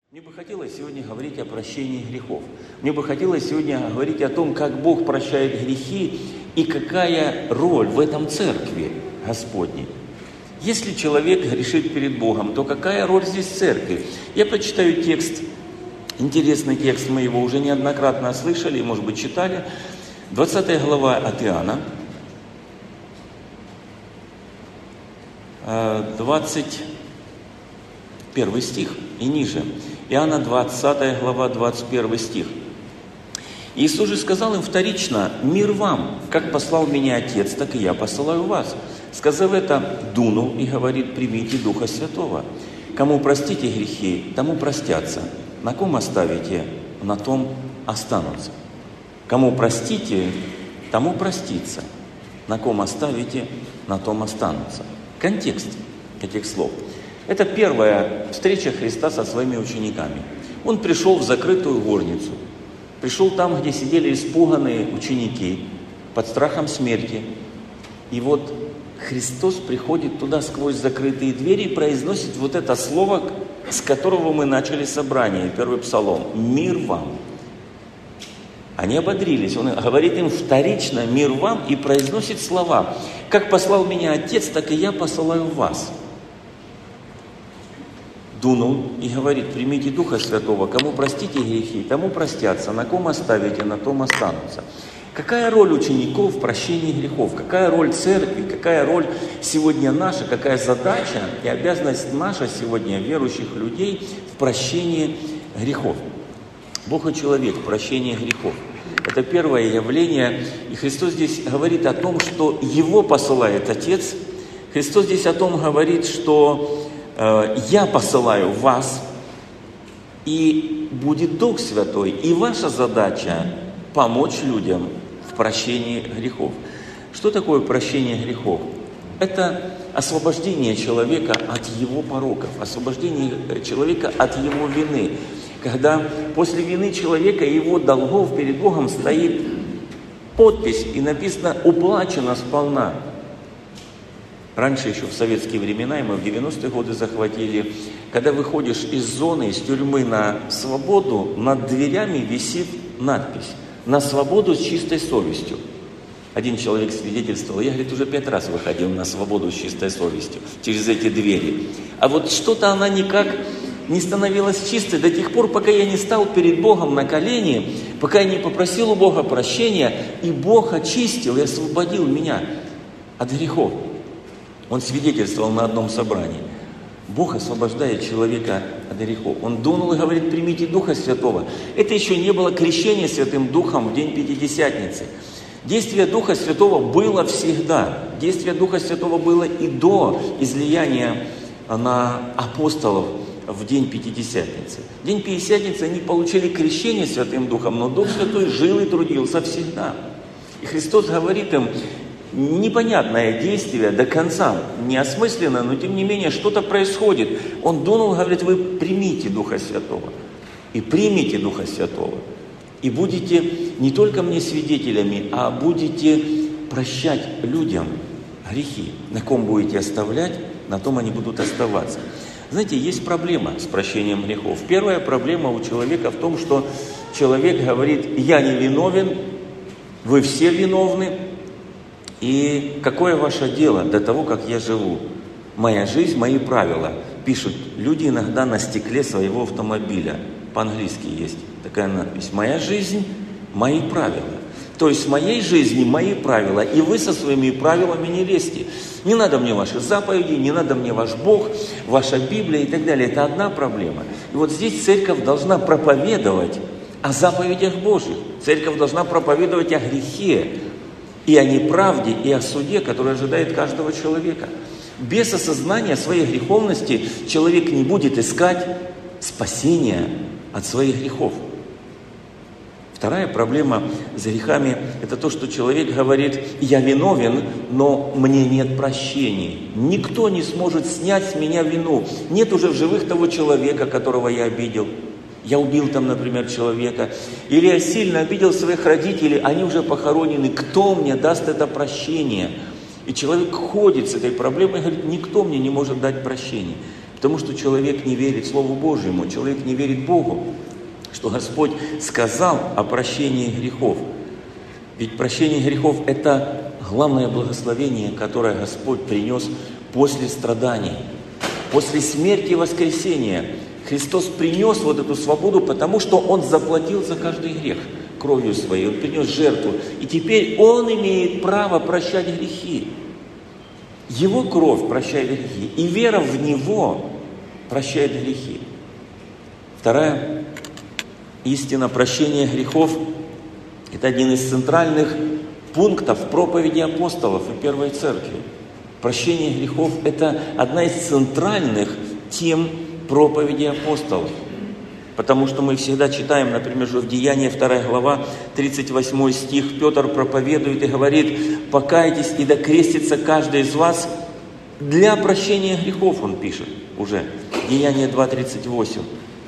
Мне бы хотелось сегодня говорить о прощении грехов. Мне бы хотелось сегодня говорить о том, как Бог прощает грехи и какая роль в этом церкви Господней. Если человек грешит перед Богом, то какая роль здесь церкви? Я прочитаю текст, интересный текст, мы его уже неоднократно слышали, может быть, читали. 20 глава от Иоанна, 21 стих и ниже. Иоанна 20 глава, 21 стих. Иисус же сказал им вторично: «Мир вам, как послал меня Отец, так и я посылаю вас». Сказав это, дунул и говорит: «Примите Духа Святого. Кому простите грехи, тому простятся. На ком оставите, на том останутся. Кому простите, тому простится. На ком оставите, на том останутся». Контекст этих слов. Это первая встреча Христа со своими учениками. Он пришел в закрытую горницу. Пришел там, где сидели испуганные ученики под страхом смерти. И вот Христос приходит туда сквозь закрытые двери и произносит вот это слово, с которого мы начали собрание, первый псалом: «Мир вам». Они ободрились. Он говорит им вторично: «Мир вам», и произносит слова: «Как послал меня Отец, так и я посылаю вас». Дунул и говорит: «Примите Духа Святого. Кому простите грехи, тому простятся. На ком оставите, на том останутся». Какая роль учеников в прощении грехов? Какая роль церкви? Какая роль сегодня наша? Какая задача и обязанность наша сегодня, верующих людей, в прощении грехов? Бог и человек в прощении грехов. Это первое явление. И Христос здесь говорит о том, что Его посылает Отец. Христос здесь о том говорит, что «Я посылаю вас, и будет Дух Святой». И ваша задача – помочь людям в прощении грехов. Что такое прощение грехов? Это освобождение человека от его пороков, освобождение человека от его вины. Когда после вины человека и его долгов перед Богом стоит подпись и написано «Уплачено сполна». Раньше еще в советские времена, и мы в 90-е годы захватили, когда выходишь из зоны, из тюрьмы на свободу, над дверями висит надпись «На свободу с чистой совестью». Один человек свидетельствовал: я, говорит, уже 5 раз выходил на свободу с чистой совестью через эти двери. А вот что-то она никак не становилась чистой до тех пор, пока я не стал перед Богом на колени, пока я не попросил у Бога прощения, и Бог очистил и освободил меня от грехов. Он свидетельствовал на одном собрании. Бог освобождает человека от грехов. Он дунул и говорит: «Примите Духа Святого». Это еще не было крещение Святым Духом в день Пятидесятницы. Действие Духа Святого было всегда. Действие Духа Святого было и до излияния на апостолов в день Пятидесятницы. В день Пятидесятницы они получили крещение Святым Духом, но Дух Святой жил и трудился всегда. И Христос говорит им: непонятное действие до конца, неосмысленно, но тем не менее что-то происходит. Он дунул, говорит: вы примите Духа Святого. И примите Духа Святого. И будете не только мне свидетелями, а будете прощать людям грехи. На ком будете оставлять, на том они будут оставаться. Знаете, есть проблема с прощением грехов. Первая проблема у человека в том, что человек говорит: я не виновен, вы все виновны. И какое ваше дело до того, как я живу? Моя жизнь, мои правила. Пишут люди иногда на стекле своего автомобиля. По-английски есть такая надпись: моя жизнь, мои правила. То есть в моей жизни мои правила, и вы со своими правилами не лезьте. Не надо мне ваши заповеди, не надо мне ваш Бог, ваша Библия и так далее. Это одна проблема. И вот здесь церковь должна проповедовать о заповедях Божьих. Церковь должна проповедовать о грехе, и о неправде, и о суде, который ожидает каждого человека. Без осознания своей греховности человек не будет искать спасения от своих грехов. Вторая проблема с грехами – это то, что человек говорит: я виновен, но мне нет прощения. Никто не сможет снять с меня вину. Нет уже в живых того человека, которого я обидел. Я убил там, например, человека. Или я сильно обидел своих родителей, они уже похоронены. Кто мне даст это прощение? И человек ходит с этой проблемой и говорит: никто мне не может дать прощения. Потому что человек не верит Слову Божьему, человек не верит Богу, что Господь сказал о прощении грехов. Ведь прощение грехов – это главное благословение, которое Господь принес после страданий, после смерти и воскресения. Христос принес вот эту свободу, потому что Он заплатил за каждый грех кровью Своей. Он принес жертву. И теперь Он имеет право прощать грехи. Его кровь прощает грехи. И вера в Него прощает грехи. Вторая истина прощения грехов – это один из центральных пунктов проповеди апостолов и Первой Церкви. Прощение грехов – это одна из центральных тем проповеди апостолов. Потому что мы всегда читаем, например, что в Деянии 2 глава, 38 стих, Петр проповедует и говорит: «Покайтесь, и докрестится каждый из вас для прощения грехов», он пишет уже. Деяние 2:38.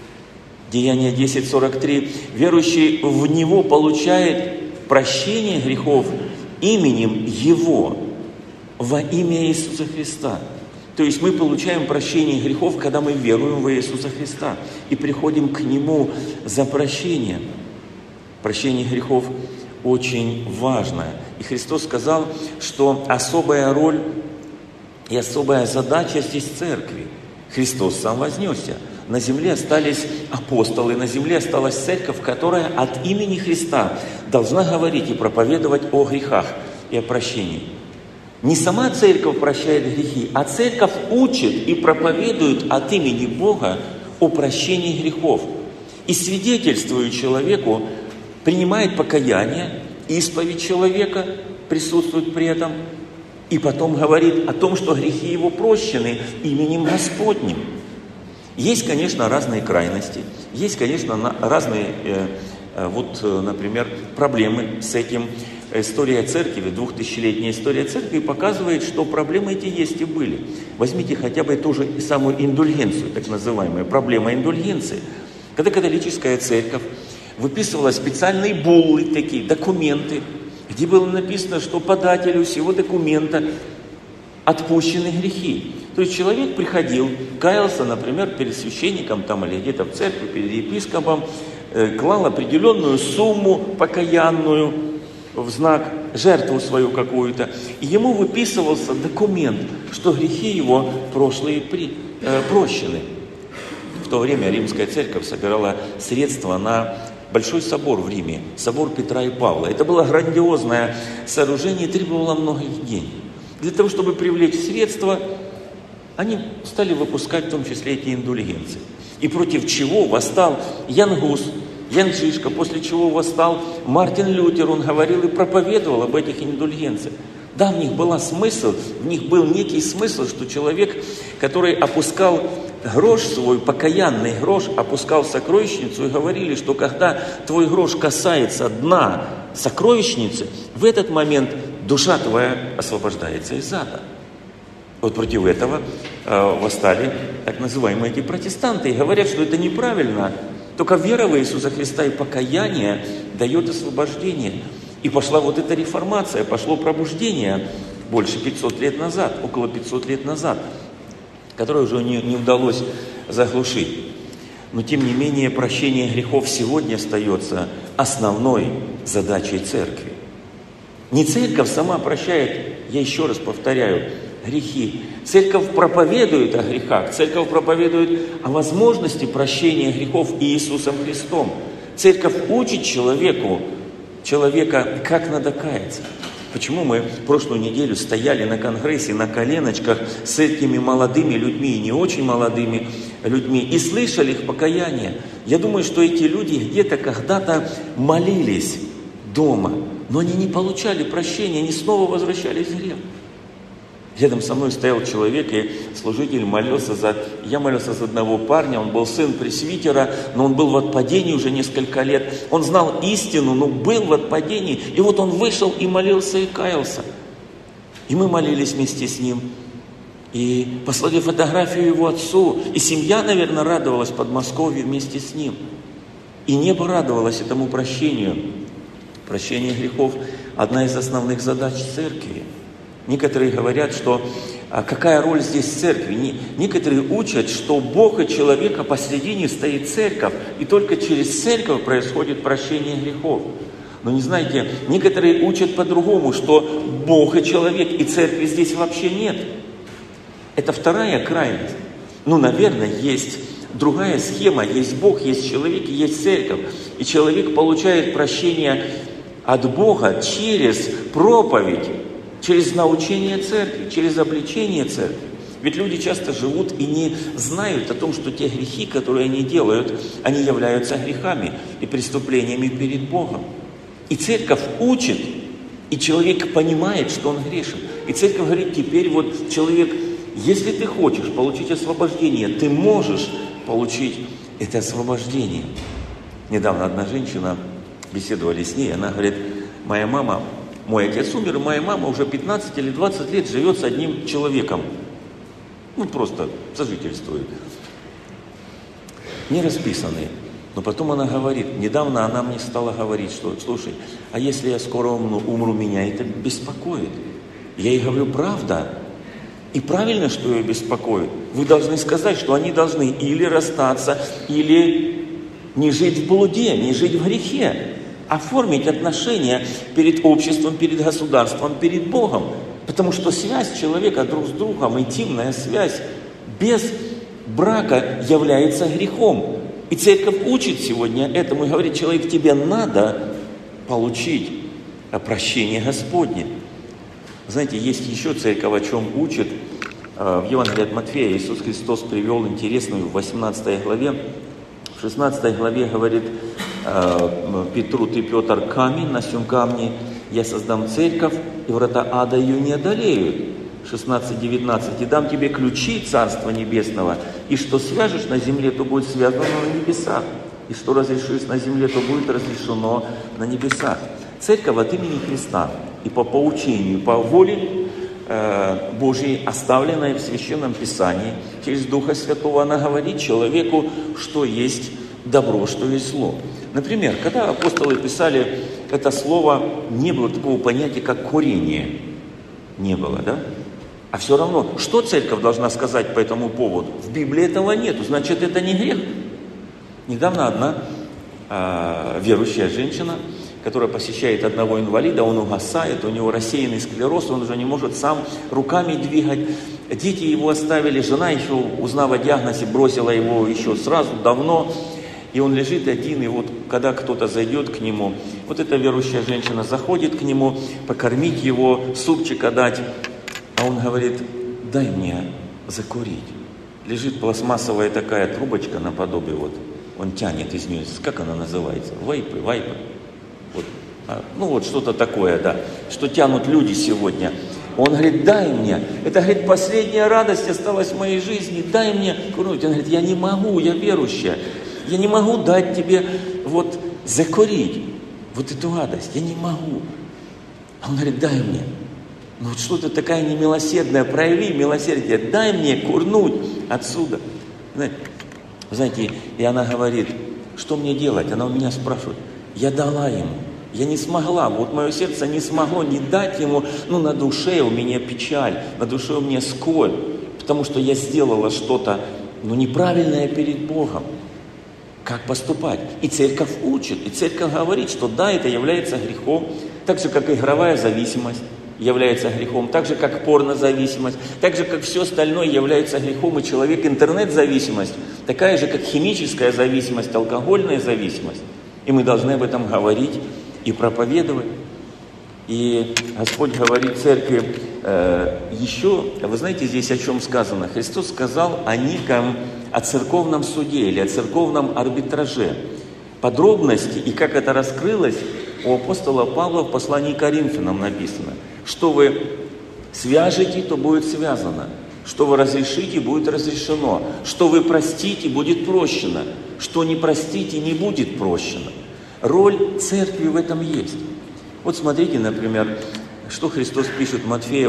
Деяние 10:43. «Верующий в Него получает прощение грехов именем Его, во имя Иисуса Христа». То есть мы получаем прощение грехов, когда мы веруем в Иисуса Христа и приходим к Нему за прощением. Прощение грехов очень важно. И Христос сказал, что особая роль и особая задача здесь церкви. Христос сам вознесся. На земле остались апостолы, на земле осталась церковь, которая от имени Христа должна говорить и проповедовать о грехах и о прощении. Не сама церковь прощает грехи, а церковь учит и проповедует от имени Бога о прощении грехов. И свидетельствует человеку, принимает покаяние, исповедь человека, присутствует при этом, и потом говорит о том, что грехи его прощены именем Господним. Есть, конечно, разные крайности, есть, конечно, разные, например, проблемы с этим. История церкви, 2000-летняя история церкви показывает, что проблемы эти есть и были. Возьмите хотя бы ту же самую индульгенцию, так называемую, проблема индульгенции. Когда католическая церковь выписывала специальные буллы, такие документы, где было написано, что подателю всего документа отпущены грехи. То есть человек приходил, каялся, например, перед священником там, или где-то в церкви, перед епископом, клал определенную сумму покаянную, в знак жертву свою какую-то, и ему выписывался документ, что грехи его прошлые прощены. В то время Римская церковь собирала средства на большой собор в Риме, собор Петра и Павла. Это было грандиозное сооружение и требовало многих денег. Для того, чтобы привлечь средства, они стали выпускать в том числе эти индульгенции. И против чего восстал Ян Гус, Ян Чишка, после чего восстал Мартин Лютер, он говорил и проповедовал об этих индульгенциях. Да, в них был смысл, в них был некий смысл, что человек, который опускал грош свой, покаянный грош, опускал в сокровищницу, и говорили, что когда твой грош касается дна сокровищницы, в этот момент душа твоя освобождается из ада. Вот против этого восстали так называемые эти протестанты и говорят, что это неправильно. Только вера в Иисуса Христа и покаяние дает освобождение. И пошла вот эта реформация, пошло пробуждение больше 500 лет назад, около 500 лет назад, которое уже не удалось заглушить. Но тем не менее прощение грехов сегодня остается основной задачей церкви. Не церковь сама прощает, я еще раз повторяю, грехи. Церковь проповедует о грехах, церковь проповедует о возможности прощения грехов Иисусом Христом. Церковь учит человека, как надо каяться. Почему мы в прошлую неделю стояли на конгрессе на коленочках с этими молодыми людьми и не очень молодыми людьми и слышали их покаяние? Я думаю, что эти люди где-то когда-то молились дома, но они не получали прощения, они снова возвращались в грех. Рядом со мной стоял человек, и служитель я молился за одного парня, он был сын пресвитера, но он был в отпадении уже несколько лет. Он знал истину, но был в отпадении, и вот он вышел и молился, и каялся. И мы молились вместе с ним, и послали фотографию его отцу, и семья, наверное, радовалась в Подмосковье вместе с ним. И небо радовалось этому прощению. Прощение грехов – одна из основных задач церкви. Некоторые говорят, что А какая роль здесь церкви? Некоторые учат, что Бог и человек, а посредине стоит церковь, и только через церковь происходит прощение грехов. Но не знаете, некоторые учат по-другому, что Бог и человек, и церкви здесь вообще нет. Это вторая крайность. Наверное, есть другая схема. Есть Бог, есть человек и есть церковь. И человек получает прощение от Бога через проповедь, через научение церкви, через обличение церкви. Ведь люди часто живут и не знают о том, что те грехи, которые они делают, они являются грехами и преступлениями перед Богом. И церковь учит, и человек понимает, что он грешен. И церковь говорит, теперь вот человек, если ты хочешь получить освобождение, ты можешь получить это освобождение. Недавно одна женщина, беседовали с ней, она говорит, моя мама, мой отец умер, и моя мама уже 15 или 20 лет живет с одним человеком. Просто сожительствует. Не расписанный. Но потом она говорит, недавно она мне стала говорить, что, слушай, а если я скоро умру, меня это беспокоит. Я ей говорю, правда. И правильно, что ее беспокоит. Вы должны сказать, что они должны или расстаться, или не жить в блуде, не жить в грехе. Оформить отношения перед обществом, перед государством, перед Богом. Потому что связь человека друг с другом, интимная связь, без брака является грехом. И церковь учит сегодня этому и говорит, человек, тебе надо получить прощение Господне. Знаете, есть еще церковь, о чем учит. В Евангелии от Матфея Иисус Христос привел интересную в 18 главе. В 16 главе говорит Петру, ты, Петр, камень, на сем камне я создам церковь, и врата ада ее не одолеют. 16-19. И дам тебе ключи Царства Небесного, и что свяжешь на земле, то будет связано на небесах, и что разрешишь на земле, то будет разрешено на небесах. Церковь от имени Христа и по поучению, по воле Божьей, оставленной в Священном Писании, через Духа Святого, она говорит человеку, что есть добро, что есть зло. Например, когда апостолы писали это слово, не было такого понятия, как курение. Не было, да? А все равно, что церковь должна сказать по этому поводу? В Библии этого нету, значит, это не грех. Недавно одна верующая женщина, которая посещает одного инвалида, он угасает, у него рассеянный склероз, он уже не может сам руками двигать. Дети его оставили, жена еще, узнав о диагнозе, бросила его еще сразу, давно. И он лежит один, и вот когда кто-то зайдет к нему, вот эта верующая женщина заходит к нему, покормить его, супчика дать, а он говорит, дай мне закурить. Лежит пластмассовая такая трубочка наподобие, вот, он тянет из нее, как она называется? Вайпы. Вот. Вот что-то такое, да, что тянут люди сегодня. Он говорит, дай мне, это, говорит, последняя радость осталась в моей жизни, дай мне курить. Он говорит, я не могу, я верующая. Я не могу дать тебе вот закурить вот эту радость. Я не могу. А он говорит, дай мне. Вот что ты такая немилосердная, прояви милосердие. Дай мне курнуть отсюда. Знаете, и она говорит, что мне делать? Она у меня спрашивает. Я дала ему. Я не смогла. Вот мое сердце не смогло не дать ему. На душе у меня печаль. На душе у меня скорбь. Потому что я сделала что-то, неправильное перед Богом. Как поступать? И церковь учит, и церковь говорит, что да, это является грехом, так же, как игровая зависимость является грехом, так же, как порнозависимость, так же, как все остальное является грехом, и человек интернет-зависимость, такая же, как химическая зависимость, алкогольная зависимость. И мы должны об этом говорить и проповедовать. И Господь говорит церкви еще, вы знаете, здесь о чем сказано? Христос сказал о церковном суде или о церковном арбитраже. Подробности и как это раскрылось у апостола Павла в послании к Коринфянам написано. Что вы свяжете, то будет связано. Что вы разрешите, будет разрешено. Что вы простите, будет прощено. Что не простите, не будет прощено. Роль церкви в этом есть. Вот смотрите, например, что Христос пишет в Матфея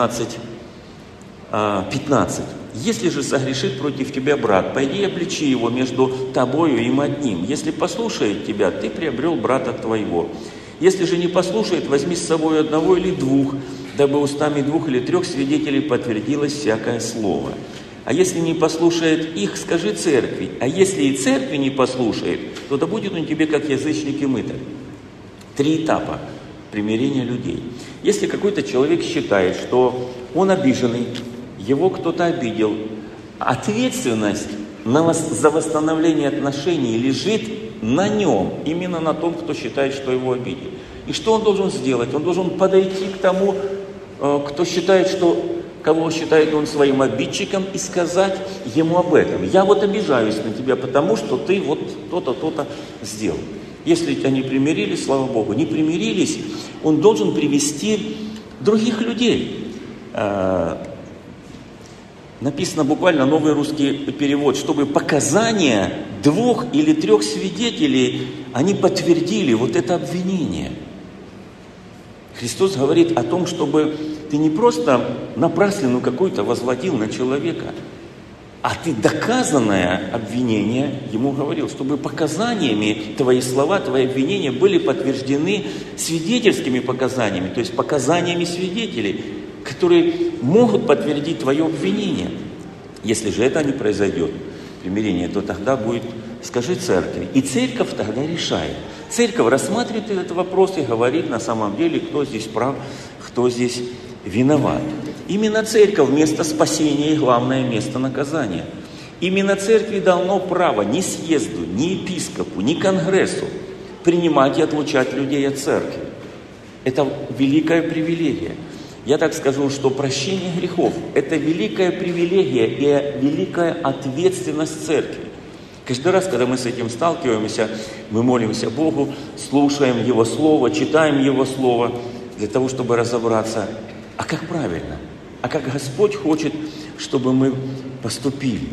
18:15. «Если же согрешит против тебя брат, пойди и обличи его между тобою и им одним. Если послушает тебя, ты приобрел брата твоего. Если же не послушает, возьми с собой одного или двух, дабы устами 2 или 3 свидетелей подтвердилось всякое слово. А если не послушает их, скажи церкви. А если и церкви не послушает, то да будет он тебе как язычник и мытарь. 3 этапа примирения людей. Если какой-то человек считает, что он обиженный, его кто-то обидел, ответственность за восстановление отношений лежит на нем, именно на том, кто считает, что его обидел. И что он должен сделать? Он должен подойти к тому, кто считает, кого считает он своим обидчиком, и сказать ему об этом. Я вот обижаюсь на тебя, потому что ты вот то-то, то-то сделал. Если они примирились, слава Богу, не примирились, он должен привести других людей. Написано буквально новый русский перевод, чтобы показания 2 или 3 свидетелей, они подтвердили вот это обвинение. Христос говорит о том, чтобы ты не просто напраслину какую-то возводил на человека, а ты доказанное обвинение ему говорил, чтобы показаниями твои слова, твои обвинения были подтверждены свидетельскими показаниями, то есть показаниями свидетелей, которые могут подтвердить твое обвинение. Если же это не произойдет, примирение, то тогда будет, скажи церкви. И церковь тогда решает. Церковь рассматривает этот вопрос и говорит на самом деле, кто здесь прав, кто здесь виноват. Именно церковь место спасения и главное место наказания. Именно церкви дано право ни съезду, ни епископу, ни конгрессу принимать и отлучать людей от церкви. Это великая привилегия. Я так скажу, что прощение грехов – это великая привилегия и великая ответственность церкви. Каждый раз, когда мы с этим сталкиваемся, мы молимся Богу, слушаем Его Слово, читаем Его Слово, для того, чтобы разобраться, а как правильно, а как Господь хочет, чтобы мы поступили.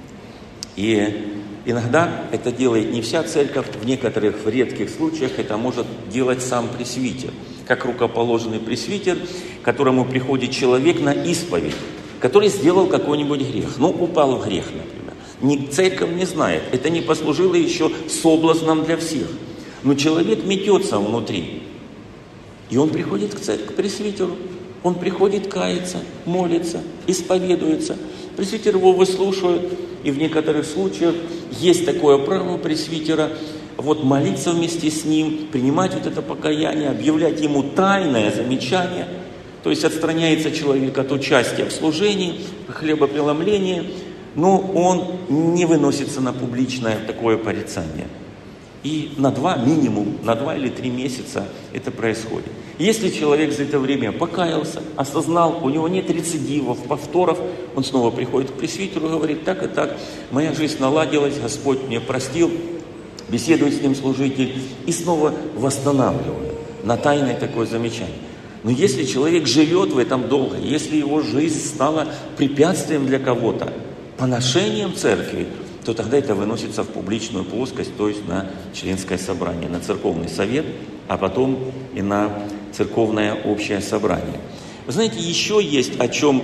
И иногда это делает не вся церковь, в некоторых, в редких случаях это может делать сам пресвитер, как рукоположенный пресвитер, к которому приходит человек на исповедь, который сделал какой-нибудь грех, упал в грех, например. Церковь не знает, это не послужило еще соблазном для всех. Но человек метется внутри, и он приходит к пресвитеру, он приходит каяться, молится, исповедуется. Пресвитер его выслушивает, и в некоторых случаях есть такое право пресвитера молиться вместе с ним, принимать это покаяние, объявлять ему тайное замечание. То есть отстраняется человек от участия в служении, в хлебопреломлении, но он не выносится на публичное такое порицание. И минимум на 2 или 3 месяца это происходит. Если человек за это время покаялся, осознал, у него нет рецидивов, повторов, он снова приходит к пресвитеру и говорит, так и так, моя жизнь наладилась, Господь мне простил, беседует с ним служитель и снова восстанавливает на тайное такое замечание. Но если человек живет в этом долго, если его жизнь стала препятствием для кого-то, поношением церкви, то тогда это выносится в публичную плоскость, то есть на членское собрание, на церковный совет, а потом и на церковное общее собрание. Вы знаете, еще есть о чем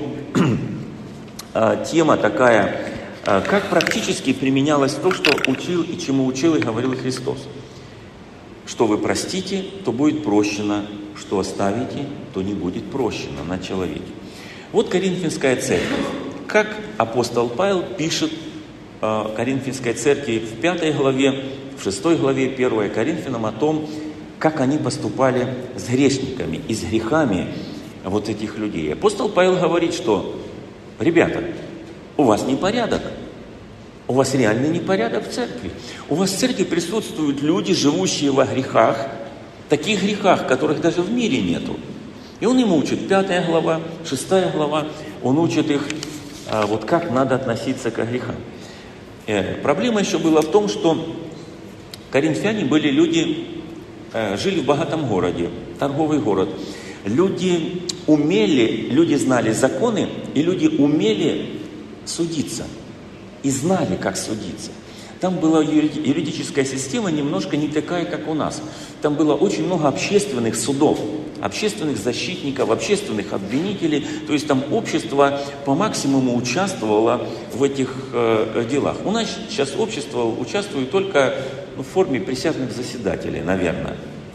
тема такая, как практически применялось то, что учил и чему учил и говорил Христос. Что вы простите, то будет прощено, что оставите, то не будет прощено на человеке. Вот Коринфянская церковь. Как апостол Павел пишет Коринфянской церкви в 5 главе, в 6 главе 1 Коринфянам о том, как они поступали с грешниками и с грехами этих людей. Апостол Павел говорит, что, ребята, у вас непорядок, у вас реальный непорядок в церкви. У вас в церкви присутствуют люди, живущие во грехах, таких грехах, которых даже в мире нету. И он им учит, 5 глава, 6 глава, он учит их, как надо относиться к грехам. Проблема еще была в том, что коринфяне были люди, жили в богатом городе, торговый город. Люди знали законы, и люди умели судиться, и знали, как судиться. Там была юридическая система немножко не такая, как у нас. Там было очень много общественных судов, общественных защитников, общественных обвинителей. То есть там общество по максимуму участвовало в этих делах. У нас сейчас общество участвует только в форме присяжных заседателей, наверное.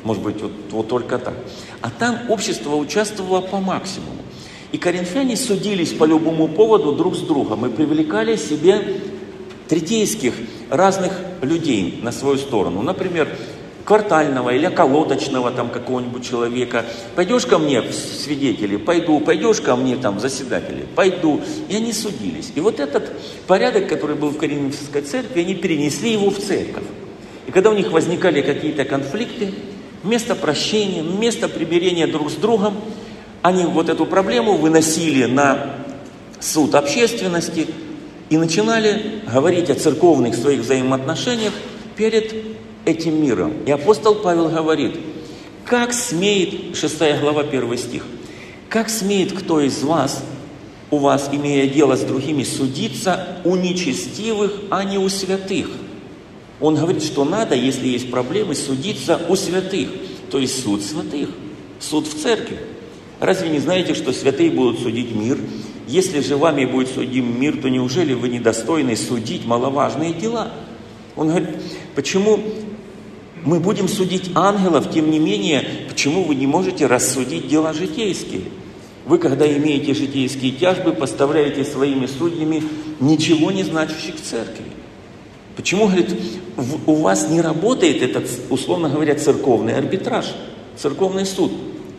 Может быть, вот только так. А там общество участвовало по максимуму. И коринфяне судились по любому поводу друг с другом и привлекали себе третейских разных людей на свою сторону. Например, квартального или околоточного там какого-нибудь человека. Пойдешь ко мне в свидетели? Пойду. Пойдешь ко мне там в заседатели? Пойду. И они судились. И вот этот порядок, который был в Коринфской церкви, они перенесли его в церковь. И когда у них возникали какие-то конфликты, вместо прощения, вместо примирения друг с другом, они вот эту проблему выносили на суд общественности и начинали говорить о церковных своих взаимоотношениях перед этим миром. И апостол Павел говорит, как смеет, 6 глава, 1 стих, как смеет кто из вас, у вас, имея дело с другими, судиться у нечестивых, а не у святых? Он говорит, что надо, если есть проблемы, судиться у святых, то есть суд святых, суд в церкви. Разве не знаете, что святые будут судить мир? Если же вами будет судим мир, то неужели вы недостойны судить маловажные дела? Он говорит, почему мы будем судить ангелов, тем не менее, почему вы не можете рассудить дела житейские? Вы, когда имеете житейские тяжбы, поставляете своими судьями ничего не значащих в церкви. Почему, говорит, у вас не работает этот, условно говоря, церковный арбитраж, церковный суд?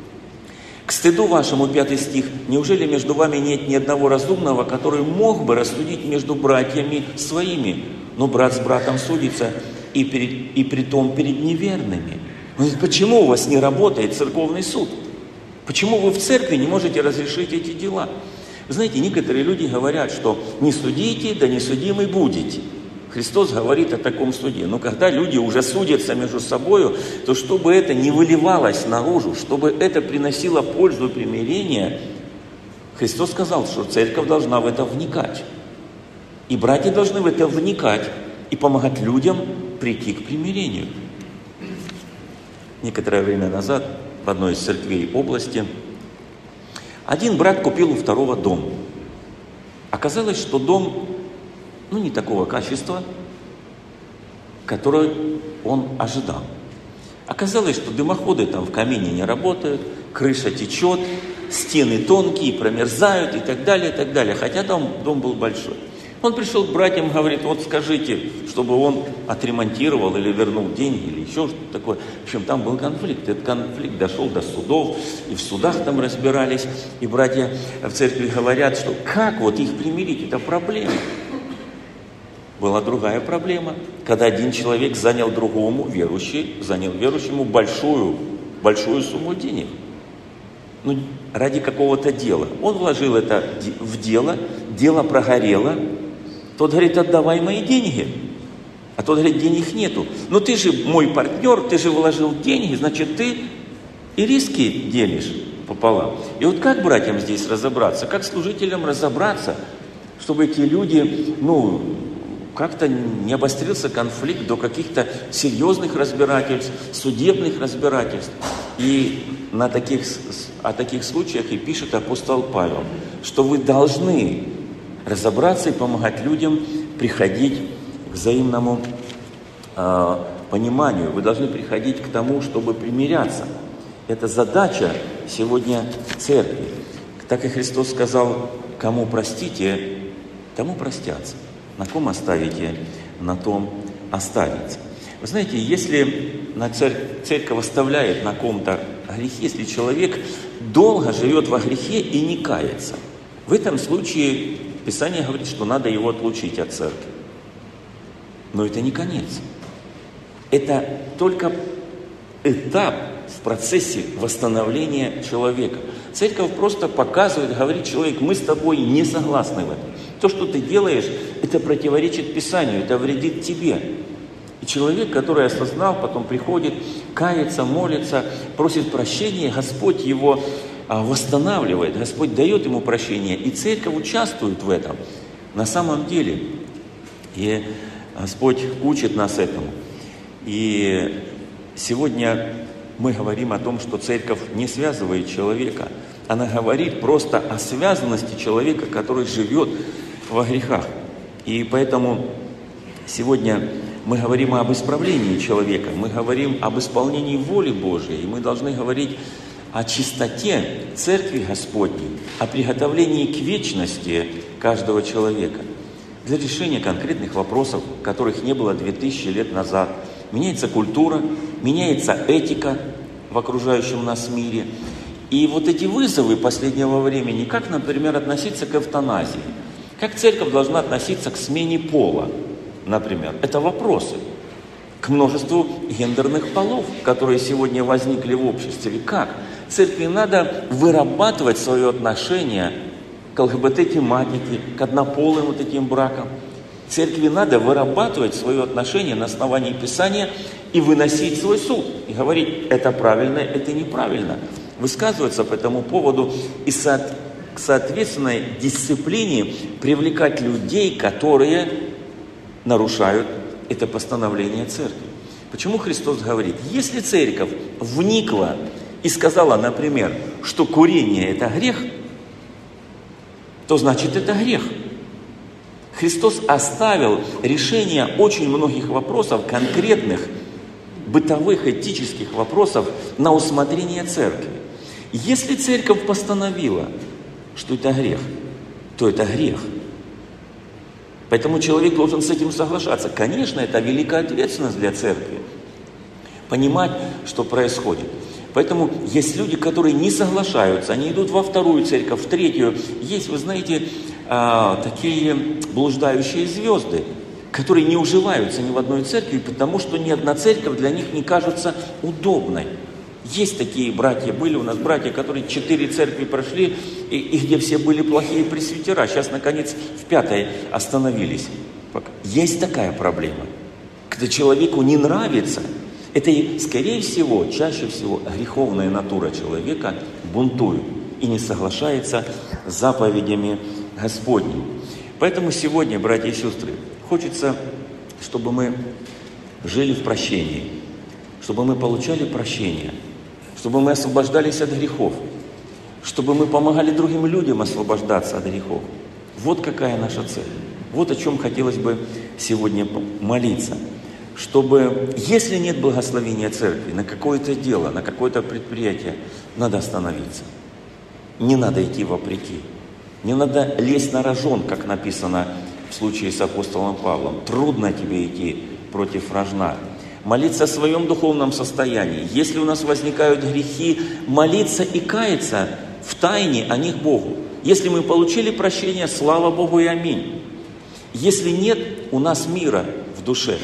К стыду вашему, 5 стих, неужели между вами нет ни одного разумного, который мог бы рассудить между братьями своими? Но брат с братом судится, и притом перед неверными. Почему у вас не работает церковный суд? Почему вы в церкви не можете разрешить эти дела? Вы знаете, некоторые люди говорят, что не судите, да не судимы будете. Христос говорит о таком суде. Но когда люди уже судятся между собой, то чтобы это не выливалось наружу, чтобы это приносило пользу и примирение, Христос сказал, что церковь должна в это вникать. И братья должны в это вникать и помогать людям прийти к примирению. Некоторое время назад в одной из церквей области один брат купил у второго дом. Оказалось, что дом не такого качества, которое он ожидал. Оказалось, что дымоходы там в камине не работают, крыша течет, стены тонкие, промерзают и так далее, хотя дом был большой. Он пришел к братьям, говорит, вот скажите, чтобы он отремонтировал или вернул деньги, или еще что-то такое. В общем, там был конфликт. Этот конфликт дошел до судов, и в судах там разбирались. И братья в церкви говорят, что как вот их примирить, это проблема. Была другая проблема, когда один человек занял верующему большую сумму денег. Ради какого-то дела. Он вложил это в дело прогорело. Тот говорит, отдавай мои деньги. А тот говорит, денег нету. Но ты же мой партнер, ты же вложил деньги, значит, ты и риски делишь пополам. И вот как братьям здесь разобраться, как служителям разобраться, чтобы эти люди, как-то не обострился конфликт до каких-то серьезных разбирательств, судебных разбирательств. И о таких случаях и пишет апостол Павел, что вы должны разобраться и помогать людям приходить к взаимному пониманию. Вы должны приходить к тому, чтобы примиряться. Это задача сегодня церкви. Так и Христос сказал, кому простите, тому простятся. На ком оставите, на том останется. Вы знаете, если церковь оставляет на ком-то грехи, если человек долго живет во грехе и не кается, в этом случае Писание говорит, что надо его отлучить от церкви. Но это не конец. Это только этап в процессе восстановления человека. Церковь просто показывает, говорит человек, мы с тобой не согласны в этом. То, что ты делаешь, это противоречит Писанию, это вредит тебе. И человек, который осознал, потом приходит, кается, молится, просит прощения, Господь его восстанавливает, Господь дает ему прощение, и церковь участвует в этом. На самом деле, и Господь учит нас этому. И сегодня мы говорим о том, что церковь не связывает человека, она говорит просто о связанности человека, который живет во грехах. И поэтому сегодня мы говорим об исправлении человека, мы говорим об исполнении воли Божией, и мы должны говорить о чистоте Церкви Господней, о приготовлении к вечности каждого человека для решения конкретных вопросов, которых не было 2000 лет назад. Меняется культура, меняется этика в окружающем нас мире. И вот эти вызовы последнего времени, как, например, относиться к эвтаназии, как церковь должна относиться к смене пола, например, это вопросы. К множеству гендерных полов, которые сегодня возникли в обществе. Как? Церкви надо вырабатывать свое отношение к ЛГБТ-тематике, к однополым вот этим бракам. Церкви надо вырабатывать свое отношение на основании Писания и выносить свой суд. И говорить, это правильно, это неправильно. Высказываться по этому поводу и к соответственной дисциплине привлекать людей, которые нарушают это постановление церкви. Почему Христос говорит, если церковь вникла и сказала, например, что курение это грех, то значит это грех. Христос оставил решение очень многих вопросов, конкретных, бытовых, этических вопросов на усмотрение церкви. Если церковь постановила, что это грех, то это грех. Поэтому человек должен с этим соглашаться. Конечно, это великая ответственность для церкви. Понимать, что происходит. Поэтому есть люди, которые не соглашаются, они идут во вторую церковь, в третью. Есть, вы знаете, такие блуждающие звезды, которые не уживаются ни в одной церкви, потому что ни одна церковь для них не кажется удобной. Есть такие братья, были у нас братья, которые 4 церкви прошли, и где все были плохие пресвитера. Сейчас, наконец, в 5-й остановились. Есть такая проблема. Когда человеку не нравится, это, скорее всего, чаще всего, греховная натура человека бунтует и не соглашается с заповедями Господними. Поэтому сегодня, братья и сестры, хочется, чтобы мы жили в прощении, чтобы мы получали прощение, чтобы мы освобождались от грехов, чтобы мы помогали другим людям освобождаться от грехов. Вот какая наша цель. Вот о чем хотелось бы сегодня молиться. Чтобы, если нет благословения церкви на какое-то дело, на какое-то предприятие, надо остановиться. Не надо идти вопреки. Не надо лезть на рожон, как написано в случае с апостолом Павлом. Трудно тебе идти против рожна. Молиться о своем духовном состоянии. Если у нас возникают грехи, молиться и каяться в тайне о них Богу. Если мы получили прощение, слава Богу и аминь. Если нет у нас мира в душе,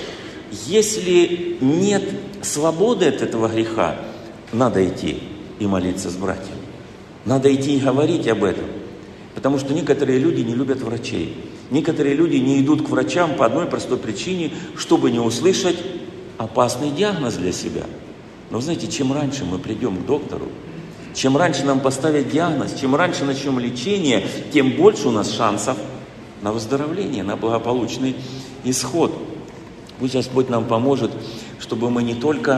если нет свободы от этого греха, надо идти и молиться с братьями. Надо идти и говорить об этом. Потому что некоторые люди не любят врачей. Некоторые люди не идут к врачам по одной простой причине, чтобы не услышать опасный диагноз для себя. Но знаете, чем раньше мы придем к доктору, чем раньше нам поставят диагноз, чем раньше начнем лечение, тем больше у нас шансов на выздоровление, на благополучный исход. Пусть Господь нам поможет, чтобы мы не только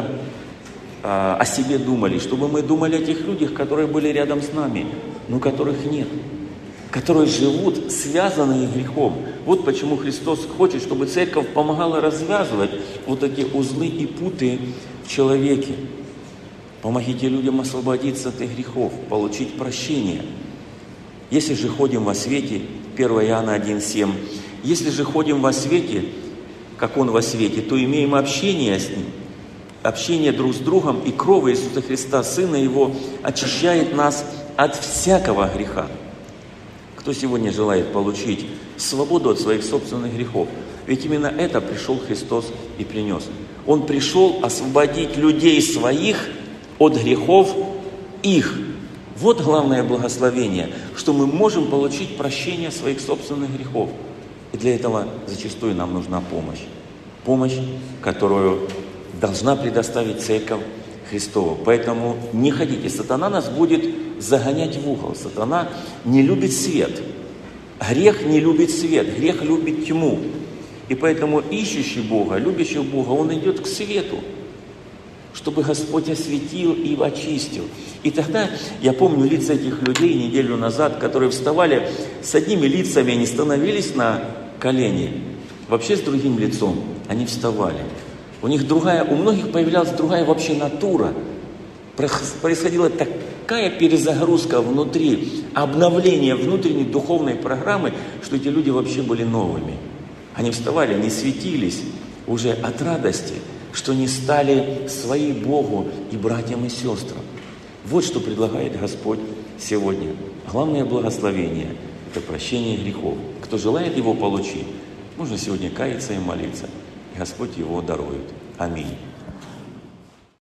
о себе думали, чтобы мы думали о тех людях, которые были рядом с нами, но которых нет, которые живут связанные грехом. Вот почему Христос хочет, чтобы церковь помогала развязывать вот эти узлы и путы в человеке. Помогите людям освободиться от их грехов, получить прощение. Если же ходим во свете, 1 Иоанна 1,7, если же ходим во свете, как Он во свете, то имеем общение с Ним, общение друг с другом, и кровь Иисуса Христа, Сына Его, очищает нас от всякого греха. Кто сегодня желает получить свободу от своих собственных грехов? Ведь именно это пришел Христос и принес. Он пришел освободить людей своих от грехов их. Вот главное благословение, что мы можем получить прощение своих собственных грехов. И для этого зачастую нам нужна помощь. Помощь, которую должна предоставить Церковь Христова. Поэтому не ходите. Сатана нас будет загонять в угол. Сатана не любит свет. Грех не любит свет. Грех любит тьму. И поэтому ищущий Бога, любящий Бога, он идет к свету, чтобы Господь осветил и очистил. И тогда, я помню лица этих людей неделю назад, которые вставали с одними лицами, они становились на колени, вообще с другим лицом. они вставали. У многих появлялась другая вообще натура. Происходила такая перезагрузка внутри, обновление внутренней духовной программы, что эти люди вообще были новыми. Они вставали, они светились уже от радости, что они стали свои Богу и братьям и сестрам. Вот что предлагает Господь сегодня. Главное благословение – это прощение грехов. Кто желает его получить, можно сегодня каяться и молиться. И Господь его дарует. Аминь.